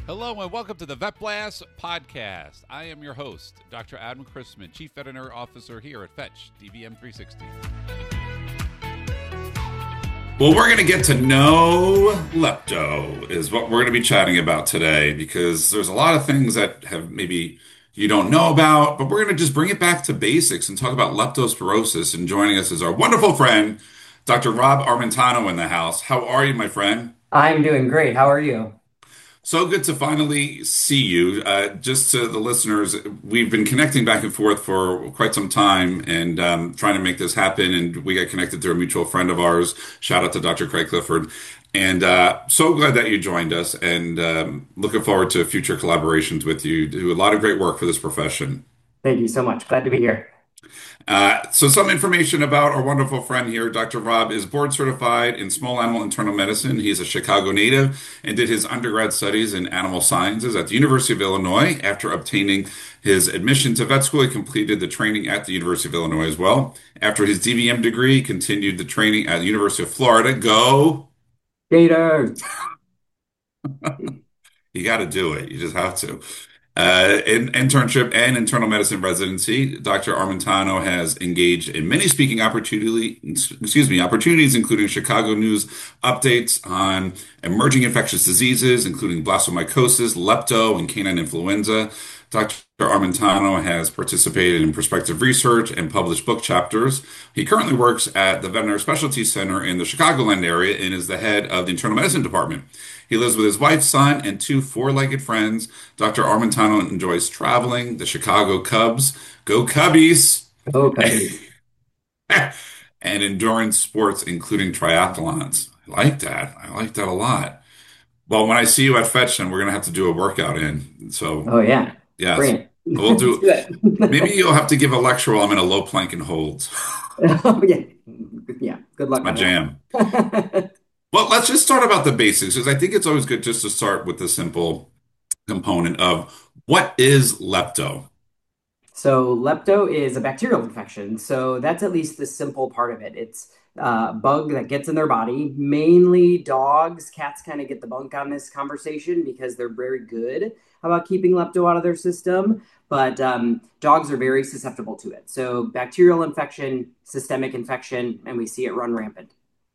Hello and welcome to the Vet Blast podcast. I am your host, Dr. Adam Chrisman, Chief Veterinary Officer here at Fetch DVM 360. Well, we're going to get to know lepto is what we're going to be chatting about today because there's a lot of things that have maybe you don't know about, but we're going to just bring it back to basics and talk about leptospirosis. And joining us is our wonderful friend, Dr. Rob Armentano in the house. How are you, my friend? I'm doing great. How are you? So good to finally see you. Just to the listeners, we've been connecting back and forth for quite some time and trying to make this happen. And we got connected through a mutual friend of ours. Shout out to Dr. Craig Clifford. And so glad that you joined us and looking forward to future collaborations with you. You do a lot of great work for this profession. Thank you so much. Glad to be here. So some information about our wonderful friend here. Dr. Rob is board certified in small animal internal medicine. He's a Chicago native and did his undergrad studies in animal sciences at the University of Illinois. After obtaining his admission to vet school, he completed the training at the University of Illinois as well. After his DVM degree, he continued the training at the University of Florida. Go! Gators. You got to do it. You just have to. In internship and internal medicine residency, Dr. Armentano has engaged in many speaking opportunities, including Chicago News updates on emerging infectious diseases, including blastomycosis, lepto, and canine influenza. Dr. Armentano has participated in prospective research and published book chapters. He currently works at the Veterinary Specialty Center in the Chicagoland area and is the head of the internal medicine department. He lives with his wife, son, and two four-legged friends. Dr. Armentano enjoys traveling, the Chicago Cubs, go Cubbies, Okay. and endurance sports, including triathlons. I like that. I like that a lot. Well, when I see you at Fetch, then we're going to have to do a workout in. So, Oh yeah. yes, Bring it. we'll Let's do. do Maybe it. you'll have to give a lecture while I'm in a low plank and holds. Oh, yeah. Yeah. Good It's luck my on jam. that. Well, let's just start about the basics, because I think it's always good just to start with the simple component of what is lepto? So lepto is a bacterial infection. So that's at least the simple part of it. It's a bug that gets in their body. Mainly dogs, cats kind of get the bunk on this conversation because they're very good about keeping lepto out of their system. But dogs are very susceptible to it. So bacterial infection, systemic infection, and we see it run rampant.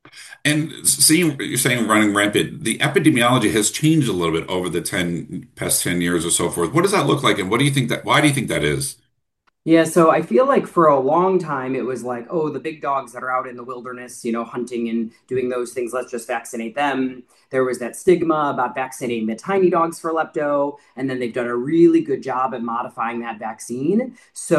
And seeing you're saying running rampant, the epidemiology has changed a little bit over the past 10 years or so forth. What does that look like? And what do you think why do you think that is? Yeah, so I feel like for a long time it was like, oh, the big dogs that are out in the wilderness, hunting and doing those things, let's just vaccinate them. There was that stigma about vaccinating the tiny dogs for lepto, and then they've done a really good job at modifying that vaccine.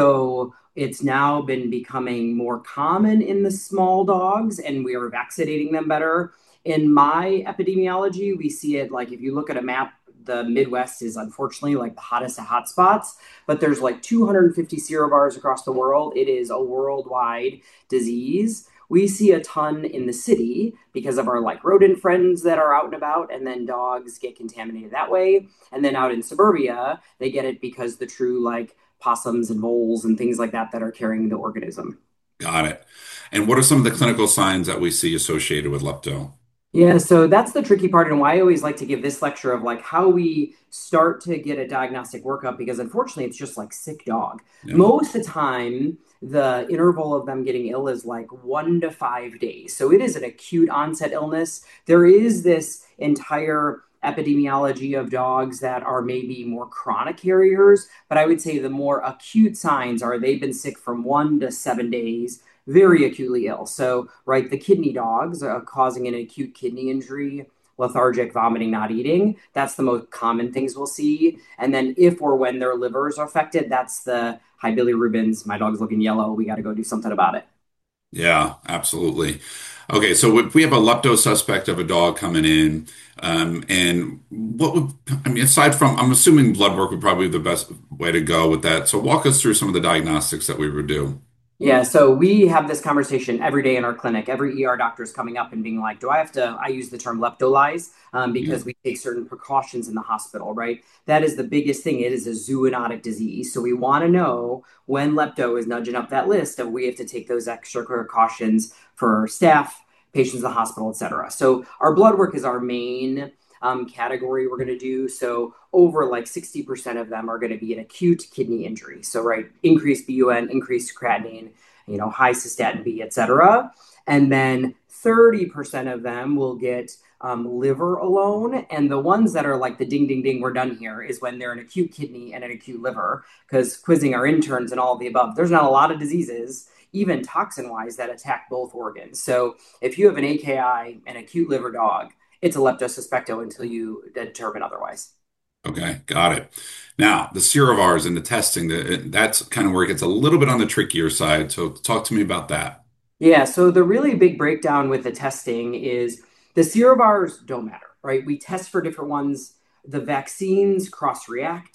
So it's now been becoming more common in the small dogs, and we are vaccinating them better. In my epidemiology, we see it like if you look at a map, the Midwest is unfortunately like the hottest of hotspots, but there's like 250 serobars across the world. It is a worldwide disease. We see a ton in the city because of our like rodent friends that are out and about, and then dogs get contaminated that way. And then out in suburbia, they get it because the true like possums and voles and things like that are carrying the organism. Got it. And what are some of the clinical signs that we see associated with lepto? Yeah, so that's the tricky part, and why I always like to give this lecture of like how we start to get a diagnostic workup because unfortunately it's just like sick dog. Yeah. Most of the time, the interval of them getting ill is like 1 to 5 days. So it is an acute onset illness. There is this entire epidemiology of dogs that are maybe more chronic carriers, but I would say the more acute signs are they've been sick from 1 to 7 days, very acutely ill. So, right, the kidney dogs are causing an acute kidney injury, lethargic, vomiting, not eating. That's the most common things we'll see. And then, if or when their livers are affected, that's the high bilirubins. My dog's looking yellow. We got to go do something about it. Yeah, absolutely. Okay, so if we have a lepto suspect of a dog coming in, and what would, I mean, aside from, I'm assuming blood work would probably be the best way to go with that. So walk us through some of the diagnostics that we would do. Yeah, so we have this conversation every day in our clinic. Every ER doctor is coming up and being like, do I have to, I use the term leptolyze Yeah. because we take certain precautions in the hospital, right? That is the biggest thing. It is a zoonotic disease. So we want to know when lepto is nudging up that list of we have to take those extra precautions for staff, patients in the hospital, et cetera. So our blood work is our main category we're going to do. So over like 60% of them are going to be an acute kidney injury. So, right, increased BUN, increased creatinine, high cystatin B, et cetera. And then 30% of them will get liver alone. And the ones that are like the ding, ding, ding, we're done here is when they're an acute kidney and an acute liver, because quizzing our interns and all of the above, there's not a lot of diseases, even toxin wise, that attack both organs. So if you have an AKI, an acute liver dog, it's a leptosuspecto until you determine otherwise. Okay, got it. Now, the serovars and the testing, that's kind of where it gets a little bit on the trickier side. So talk to me about that. Yeah, so the really big breakdown with the testing is the serovars don't matter, right? We test for different ones. The vaccines cross-react.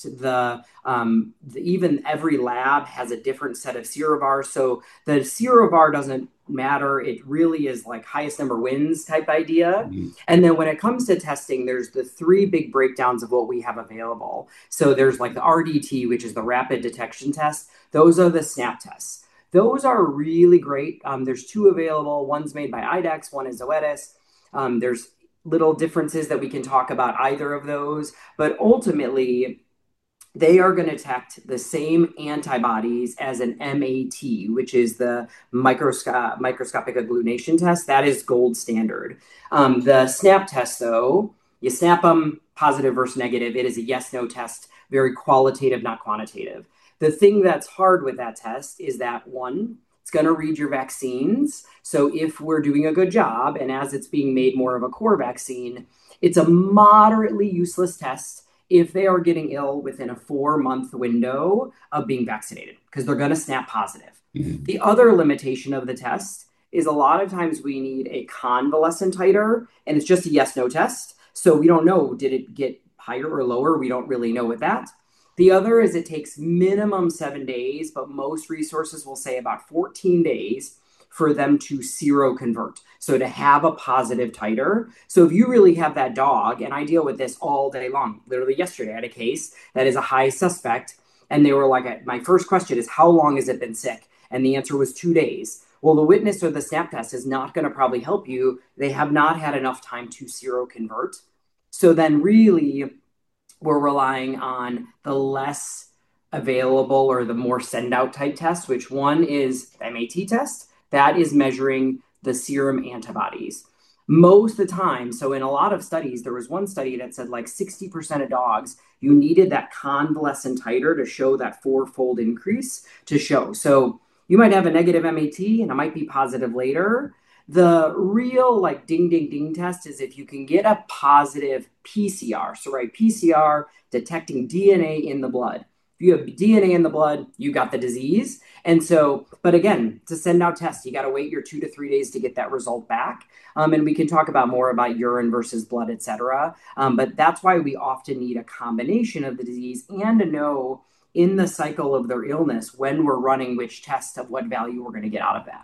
Even every lab has a different set of serovars. So the serovar doesn't matter. It really is like highest number wins type idea. Mhm. And then when it comes to testing, there's the three big breakdowns of what we have available. So there's like the RDT, which is the rapid detection test. Those are the SNAP tests. Those are really great. There's two available. One's made by IDEXX, one is Zoetis. There's little differences that we can talk about either of those, but ultimately they are going to detect the same antibodies as an MAT, which is the microscopic agglutination test. That is gold standard. The SNAP test, though, you snap them, positive versus negative. It is a yes/no test, very qualitative, not quantitative. The thing that's hard with that test is that one, it's going to read your vaccines. So if we're doing a good job, and as it's being made more of a core vaccine, it's a moderately useless test if they are getting ill within a 4-month window of being vaccinated, because they're going to snap positive. Mhm. The other limitation of the test is a lot of times we need a convalescent titer, and it's just a yes/no test. So we don't know, did it get higher or lower? We don't really know with that. The other is it takes minimum 7 days, but most resources will say about 14 days for them to seroconvert. So to have a positive titer. So if you really have that dog, and I deal with this all day long, literally yesterday I had a case that is a high suspect. And they were like, my first question is, how long has it been sick? And the answer was 2 days. Well, the witness or the SNAP test is not going to probably help you. They have not had enough time to seroconvert. So then really, we're relying on the less available or the more send out type tests, which one is MAT test. That is measuring the serum antibodies. Most of the time, so in a lot of studies, there was one study that said like 60% of dogs, you needed that convalescent titer to show that 4-fold increase to show. So you might have a negative MAT and it might be positive later. The real like ding, ding, ding test is if you can get a positive PCR. So, right, PCR detecting DNA in the blood. If you have DNA in the blood, you got the disease. And so, but again, to send out tests, you got to wait your 2 to 3 days to get that result back. And we can talk about more about urine versus blood, et cetera. But that's why we often need a combination of the disease and to know in the cycle of their illness when we're running which test of what value we're going to get out of that.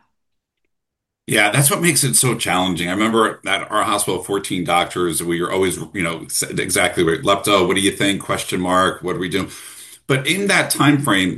Yeah, that's what makes it so challenging. I remember at our hospital, 14 doctors, we were always, said exactly right. Lepto, what do you think? Question mark. What are we doing? But in that time frame,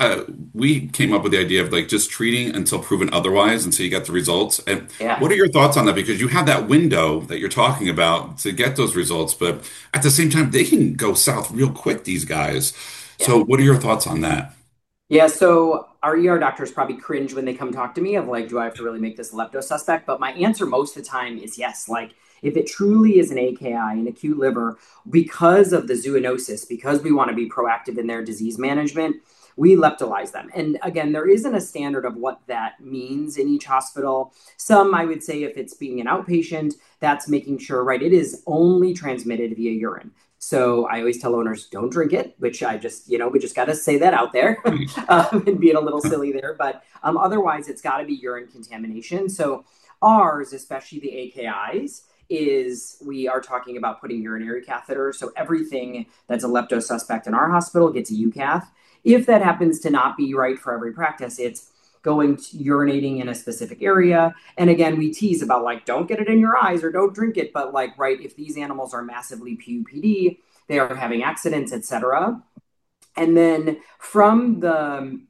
we came up with the idea of like just treating until proven otherwise, and so you get the results. And Yeah. what are your thoughts on that? Because you have that window that you're talking about to get those results, but at the same time, they can go south real quick, these guys. Yeah. So what are your thoughts on that? Yeah, so our ER doctors probably cringe when they come talk to me of like, do I have to really make this a lepto suspect? But my answer most of the time is yes. Like, if it truly is an AKI, an acute liver, because of the zoonosis, because we want to be proactive in their disease management, we leptolize them. And again, there isn't a standard of what that means in each hospital. Some, I would say, if it's being an outpatient, that's making sure, right, it is only transmitted via urine. So I always tell owners, don't drink it, which I just, we just got to say that out there and being a little silly there. But otherwise, it's got to be urine contamination. So ours, especially the AKIs, is we are talking about putting urinary catheters. So everything that's a lepto suspect in our hospital gets a UCath. If that happens to not be right for every practice, it's going to urinating in a specific area. And again, we tease about like, don't get it in your eyes or don't drink it. But like, right, if these animals are massively PUPD, they are having accidents, etc. And then from the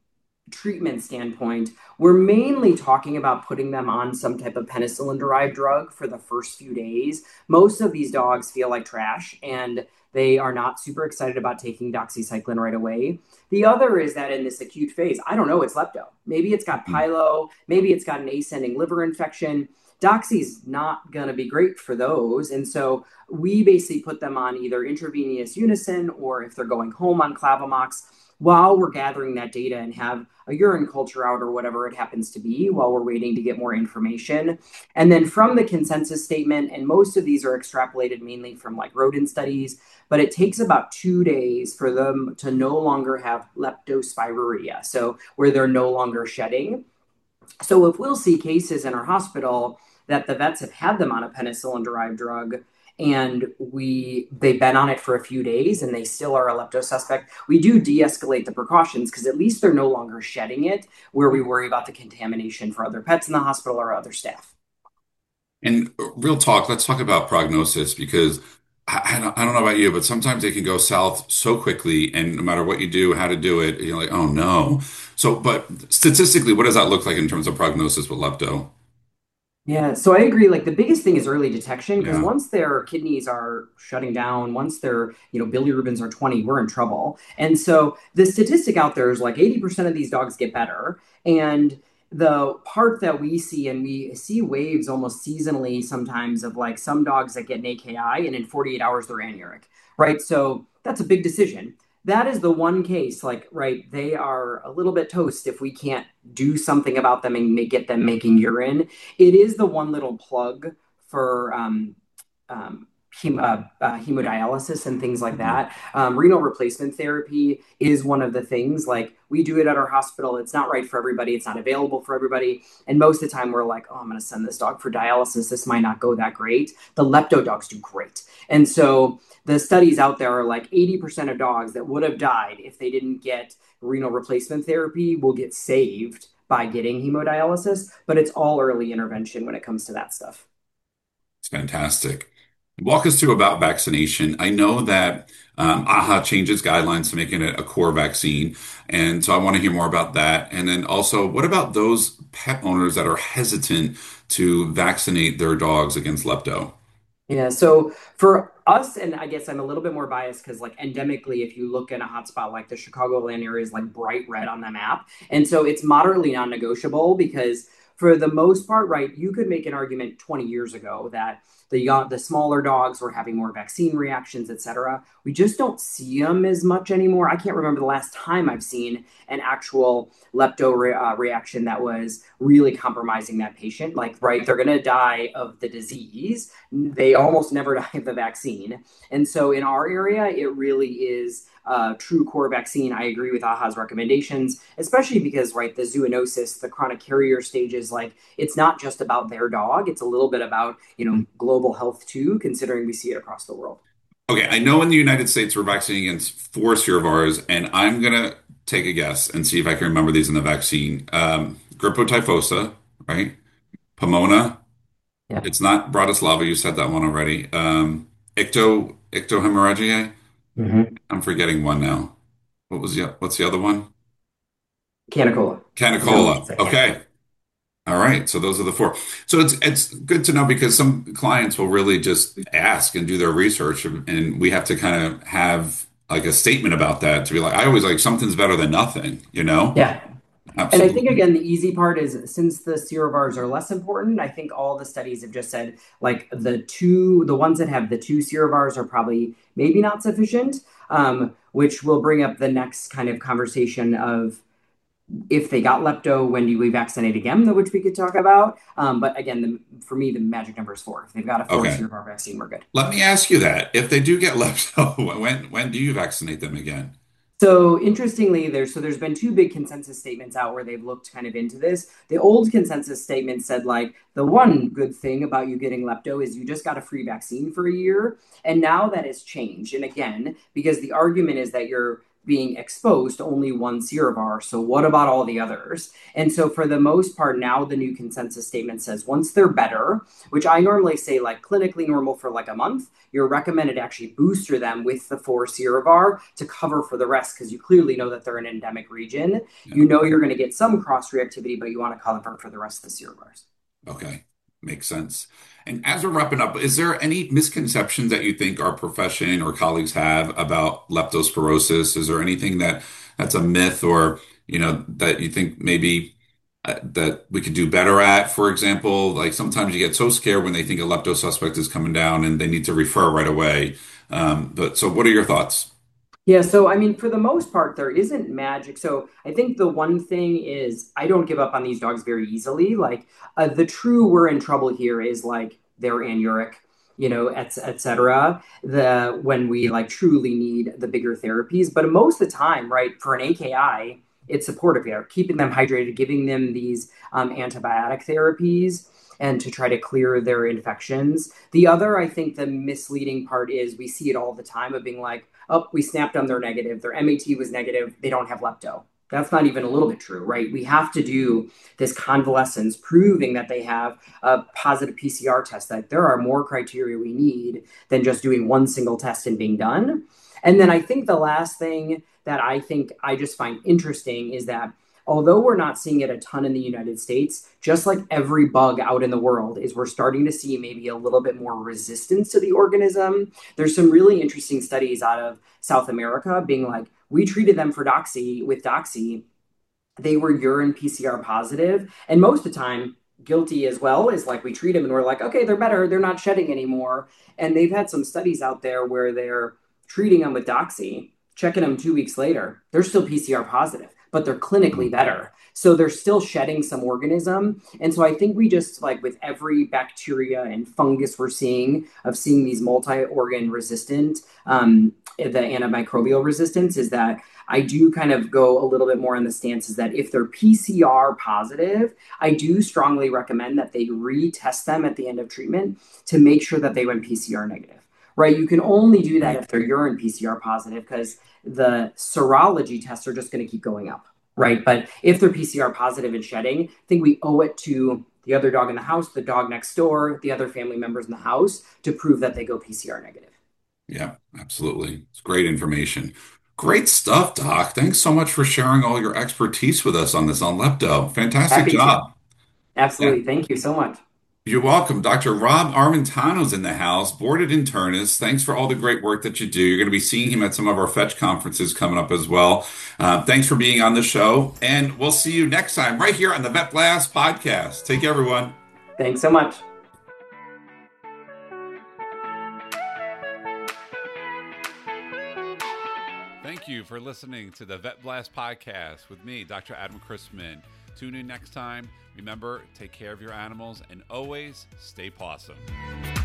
treatment standpoint, we're mainly talking about putting them on some type of penicillin derived drug for the first few days. Most of these dogs feel like trash and they are not super excited about taking doxycycline right away. The other is that in this acute phase, I don't know, it's lepto. Maybe it's got pyelo, maybe it's got an ascending liver infection. Doxy's not going to be great for those. And so we basically put them on either intravenous Unison or if they're going home on Clavamox while we're gathering that data and have a urine culture out or whatever it happens to be while we're waiting to get more information. And then from the consensus statement, and most of these are extrapolated mainly from like rodent studies, but it takes about 2 days for them to no longer have leptospiroria, so where they're no longer shedding. So if we'll see cases in our hospital that the vets have had them on a penicillin derived drug and they've been on it for a few days and they still are a lepto suspect, we do de-escalate the precautions because at least they're no longer shedding it where we worry about the contamination for other pets in the hospital or other staff. And real talk, let's talk about prognosis because I don't know about you, but sometimes they can go south so quickly, and no matter what you do, how to do it, you're like, oh no. So, but statistically, what does that look like in terms of prognosis with lepto? Yeah, so I agree. Like the biggest thing is early detection because Yeah. once their kidneys are shutting down, once their, bilirubins are 20, we're in trouble. And so the statistic out there is like 80% of these dogs get better. And the part that we see, and we see waves almost seasonally sometimes of like some dogs that get an AKI and in 48 hours they're anuric, right? So that's a big decision. That is the one case, like, right, they are a little bit toast if we can't do something about them and get them making urine. It is the one little plug for hemodialysis and things like Mhm. that. Renal replacement therapy is one of the things. Like we do it at our hospital. It's not right for everybody. It's not available for everybody. And most of the time, we're like, "Oh, I'm going to send this dog for dialysis. This might not go that great." The lepto dogs do great, and so the studies out there are like 80% of dogs that would have died if they didn't get renal replacement therapy will get saved by getting hemodialysis, but it's all early intervention when it comes to that stuff. It's fantastic. Walk us through about vaccination. I know that AHA changes guidelines to making it a core vaccine. And so I want to hear more about that. And then also, what about those pet owners that are hesitant to vaccinate their dogs against lepto? Yeah, so for us, and I guess I'm a little bit more biased because, like, endemically, if you look in a hotspot like the Chicagoland area is like bright red on the map. And so it's moderately non negotiable because, for the most part, right, you could make an argument 20 years ago that the smaller dogs were having more vaccine reactions, et cetera. We just don't see them as much anymore. I can't remember the last time I've seen an actual reaction that was really compromising that patient. Like, right, they're going to die of the disease, they almost never die of the vaccine. And so in our area, it really is a true core vaccine. I agree with AHA's recommendations, especially because, right, the zoonosis, the chronic carrier stages, like it's not just about their dog. It's a little bit about, global health too, considering we see it across the world. Okay, I know in the United States we're vaccinating against four serovirus, and I'm gonna take a guess and see if I can remember these in the vaccine. Gripo typhosa, right? Pomona. Yeah. It's not Bratislava. You said that one already. Ictohemorrhagiae. Mm-hmm. I'm forgetting one now. What's the other one? Canicola. Canicola. Yeah. Okay. All right. So those are the four. So it's good to know because some clients will really just ask and do their research, and we have to kind of have like a statement about that to be like, I always like something's better than nothing, you know? Yeah. And I think Absolutely. again, the easy part is since the serovars are less important, I think all the studies have just said like the ones that have the two serovars are probably maybe not sufficient, which will bring up the next kind of conversation of if they got lepto, when do we vaccinate again, which we could talk about. But again, for me, the magic number is four. If they've got a four Okay. serovar vaccine, we're good. Let me ask you that. If they do get lepto, when do you vaccinate them again? So interestingly, there's been two big consensus statements out where they've looked kind of into this. The old consensus statement said like the one good thing about you getting lepto is you just got a free vaccine for a year, and now that has changed. And again, because the argument is that being exposed to only one serovar. So what about all the others? And so for the most part, now the new consensus statement says once they're better, which I normally say like clinically normal for like a month, you're recommended to actually booster them with the 4 serovar to cover for the rest, because you clearly know that they're an endemic region. Yeah. You know you're going to get some cross reactivity, but you want to cover for the rest of the serovars. Okay. Makes sense. And as we're wrapping up, is there any misconceptions that you think our profession or colleagues have about leptospirosis? Is there anything that's a myth, or, that you think maybe that we could do better at? For example, like sometimes you get so scared when they think a lepto suspect is coming down and they need to refer right away. But so what are your thoughts? Yeah, so I mean, for the most part, there isn't magic. So I think the one thing is I don't give up on these dogs very easily. Like the true we're in trouble here is like they're anuric, et cetera. When we like truly need the bigger therapies. But most of the time, right, for an AKI, it's supportive care, keeping them hydrated, giving them these antibiotic therapies and to try to clear their infections. The other, I think the misleading part is we see it all the time of being like, oh, we snapped them, they're negative. Their MAT was negative. They don't have lepto. That's not even a little bit true, right? We have to do this convalescence proving that they have a positive PCR test, that there are more criteria we need than just doing one single test and being done. And then I think the last thing that I think I just find interesting is that although we're not seeing it a ton in the United States, just like every bug out in the world, is we're starting to see maybe a little bit more resistance to the organism. There's some really interesting studies out of South America being like, we treated them for doxy. They were urine PCR positive. And most of the time, guilty as well, is like we treat them and we're like, okay, they're better. They're not shedding anymore. And they've had some studies out there where they're treating them with doxy, checking them 2 weeks later. They're still PCR positive, but they're clinically better. So they're still shedding some organism. And so I think we just like with every bacteria and fungus we're seeing these multi-organ resistant, the antimicrobial resistance, is that I do kind of go a little bit more on the stance is that if they're PCR positive, I do strongly recommend that they retest them at the end of treatment to make sure that they went PCR negative. Right? You can only do that if they're urine PCR positive, because the serology tests are just going to keep going up, right? But if they're PCR positive and shedding, I think we owe it to the other dog in the house, the dog next door, the other family members in the house to prove that they go PCR negative. Yeah, absolutely. It's great information. Great stuff, Doc. Thanks so much for sharing all your expertise with us on this on lepto. Fantastic Happy to. job. Yeah. Absolutely. Thank you so much. You're welcome. Dr. Rob Armentano's in the house, boarded internist. Thanks for all the great work that you do. You're going to be seeing him at some of our Fetch conferences coming up as well. Thanks for being on the show, and we'll see you next time right here on the Vet Blast podcast. Take care, everyone. Thanks so much. Thank you for listening to the Vet Blast podcast with me, Dr. Adam Chrisman. Tune in next time. Remember, take care of your animals and always stay pawsome.